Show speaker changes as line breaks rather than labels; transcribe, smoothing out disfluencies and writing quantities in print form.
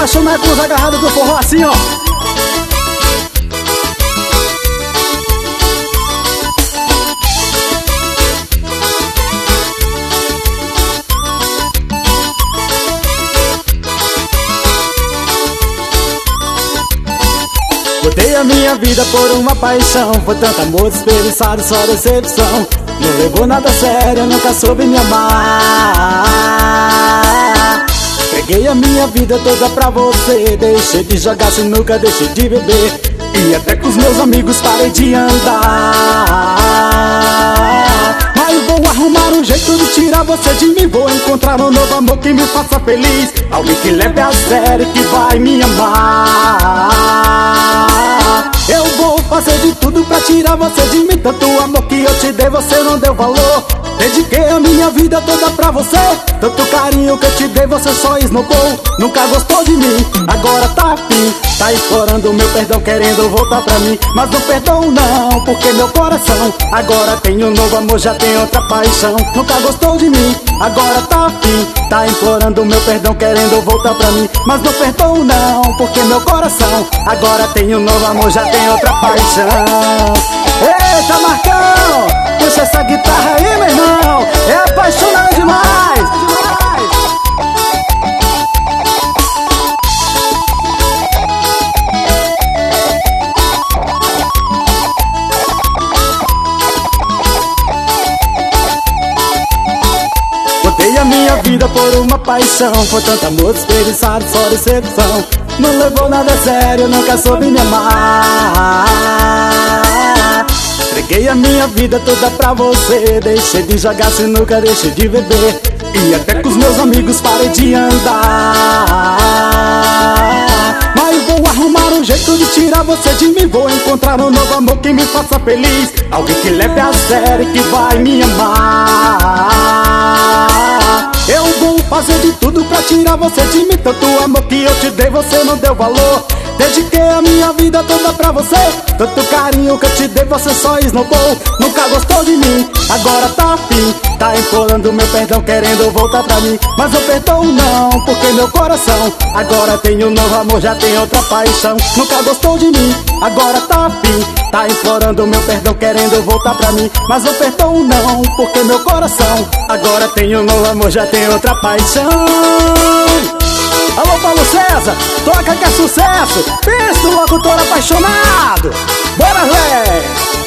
apaixonado com os agarrados do forró assim, ó. Botei a minha vida por uma paixão, foi tanto amor desperdiçado, só decepção. Não levou nada a sério, nunca soube me amar. Peguei a minha vida toda pra você, deixei de jogar sinuca, deixei de beber, e até com os meus amigos parei de andar. Mas vou arrumar um jeito de tirar você de mim, vou encontrar um novo amor que me faça feliz, alguém que leve a sério, que vai me amar. Eu vou fazer de tudo pra tirar você de mim, tanto amor que eu te dei, você não deu valor. Dediquei a minha vida toda pra você, tanto carinho que eu te dei, você só esnobou. Nunca gostou de mim, agora tá afim, tá implorando meu perdão, querendo voltar pra mim. Mas não perdoo não, porque meu coração agora tem um novo amor, já tem outra paixão. Nunca gostou de mim, agora tá afim, tá implorando meu perdão, querendo voltar pra mim. Mas não perdoo não, porque meu coração agora tem um novo amor, já tem outra paixão. Eita, Marcão, puxa essa guitarra aí, meu irmão, é apaixonado demais. Botei a minha vida por uma paixão, foi tanto amor desperdiçado, só decepção. Não levou nada a sério, nunca soube me amar. Entreguei a minha vida toda pra você, deixei de jogar sinuca, deixei de beber, e até com os meus amigos parei de andar. Mas vou arrumar um jeito de tirar você de mim, vou encontrar um novo amor que me faça feliz, alguém que leve a sério, que vai me amar. Eu vou fazer de tudo pra tirar você de mim, tanto amor que eu te dei, você não deu valor. Dediquei a minha vida toda pra você, tanto carinho que eu te dei, você só esnobou. Nunca gostou de mim, agora tá afim, tá implorando meu perdão, querendo voltar pra mim. Mas eu perdoo não, porque meu coração agora tem um novo amor, já tem outra paixão. Nunca gostou de mim, agora tá afim, tá implorando meu perdão, querendo voltar pra mim. Mas eu perdoo não, porque meu coração agora tem um novo amor, já tem outra paixão. Alô, Paulo César, toca que é sucesso, pensa no locutor apaixonado. Bora, Zé!